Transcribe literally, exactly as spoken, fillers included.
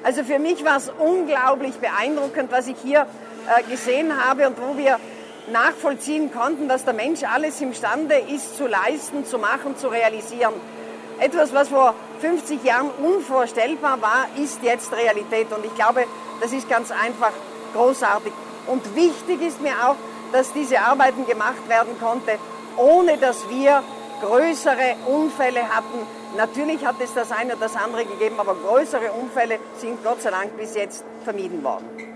Also für mich war es unglaublich beeindruckend, was ich hier äh, gesehen habe und wo wir nachvollziehen konnten, dass der Mensch alles imstande ist zu leisten, zu machen, zu realisieren. Etwas, was vor fünfzig Jahren unvorstellbar war, ist jetzt Realität. Und ich glaube, das ist ganz einfach großartig. Und wichtig ist mir auch, dass diese Arbeiten gemacht werden konnte, ohne dass wir größere Unfälle hatten. Natürlich hat es das eine oder das andere gegeben, aber größere Unfälle sind Gott sei Dank bis jetzt vermieden worden.